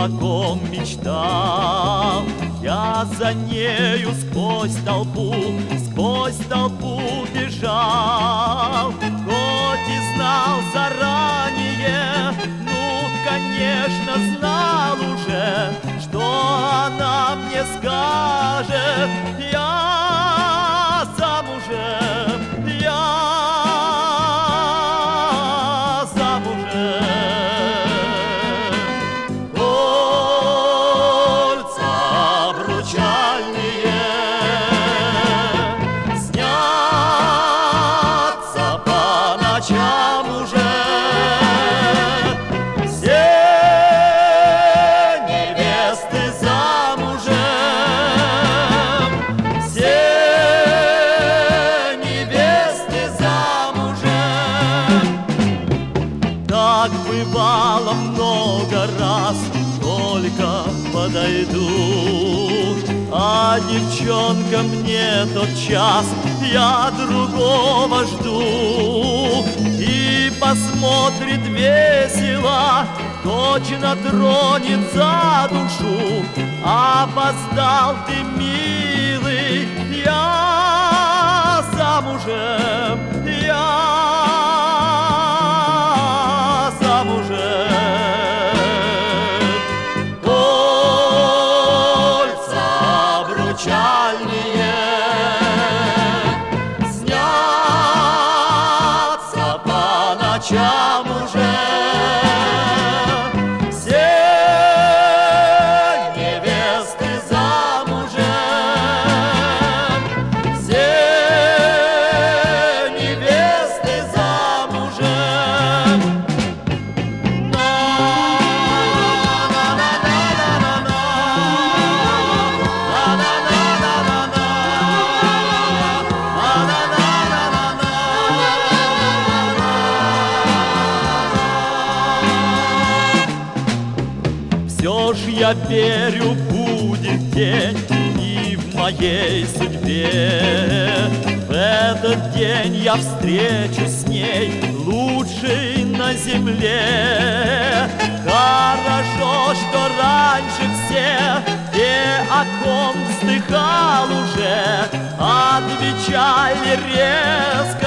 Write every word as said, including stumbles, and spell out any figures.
о ком мечтал. Я за нею сквозь толпу, сквозь толпу бежал. Хоть и знал заранее, ну, конечно, знал уже, что она мне скажет: я замужем, я ночам уже. Все невесты замужем, все невесты замужем. Так бывало много раз, только подойду, а девчонка мне тот час, я другого жду. И посмотрит весело, точно тронет за душу. Опоздал ты, милый, я замужем, я замужем. Кольца обручальные ночам уже. Все невесты замужем, все невесты замужем. Все ж я верю, будет день и в моей судьбе. В этот день я встречусь с ней, лучшей на земле. Хорошо, что раньше все, те, о ком вздыхал уже, отвечали резко: